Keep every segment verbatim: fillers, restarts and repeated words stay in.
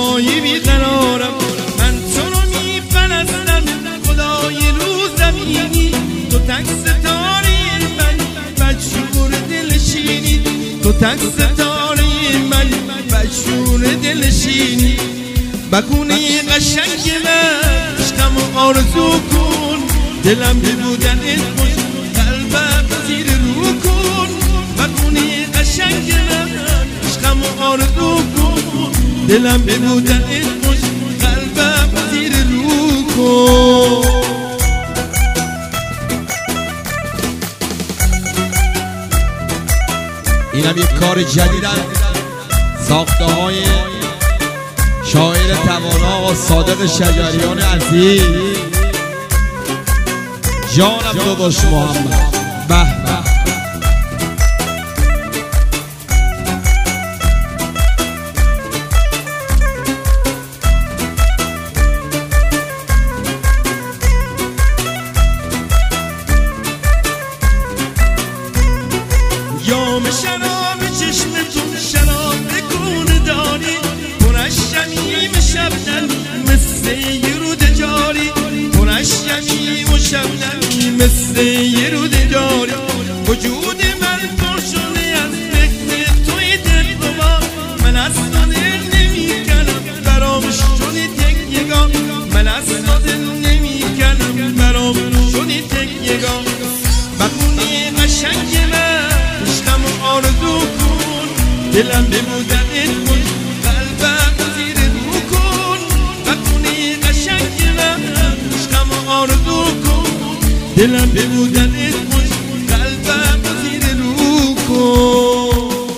چشمای بیقرارم. من تو رو میپرستم خدای رو زمینی، تو تک ستاره من مجبور دلشینی، تو تک ستاره من مجبور دلشینی. بکونی قشنگ من عشقم آرزو کن، دلم به بودنت خوش قلبم زیر رو کن. بکونی قشنگ من عشقم آرزو کن، دلم به بودنت خوش قلبم زیر رو کن. اینم یک کار جدید از ساخته های شاعر توانا و صادق شجریان عزیز، جانم داداش محمد. به به جام شراب چشمتون شراب بکن داری، پرش شمیم شبنم مثل یه رود جاری، پرش شمیم و شبنم مثل یه رود جاری. وجود من پر شده از فکر توی دلگما، من از تو دل نمی کنم برام شدی تکیگاه، من از تو دل نمی کنم برام شدی تکیگاه. بخونی قشنگ من عشقم آرزو کن، دلم به بودنت خوش قلبم زیر رو کن. بخونی قشنگ من عشقم آرزو کن، دلم به بودنت خوش قلبم زیر رو کن.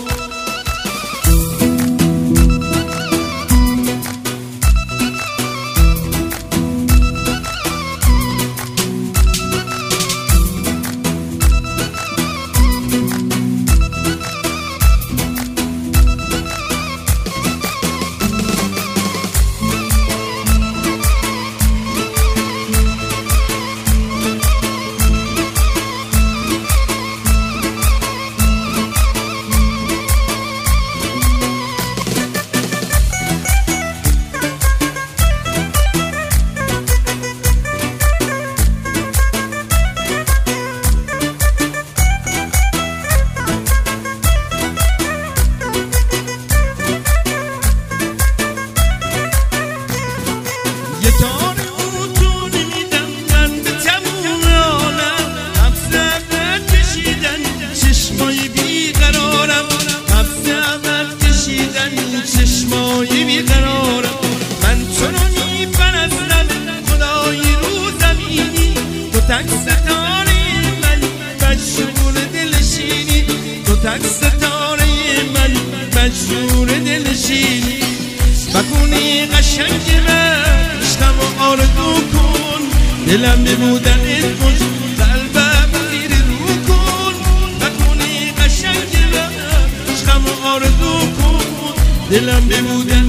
چشمای بیقرارم. من تو رو میپرستم خدای رو زمینی، تو تک ستاره من مجبور دلشینی، تو تک ستاره من مجبور دلشینی. بکونی قشنگ من عشقم آرزو کن، دلم به بودنت خوش قلبم زیر رو کن. بکونی قشنگ من عشقم آرزو کن، دلم به بودن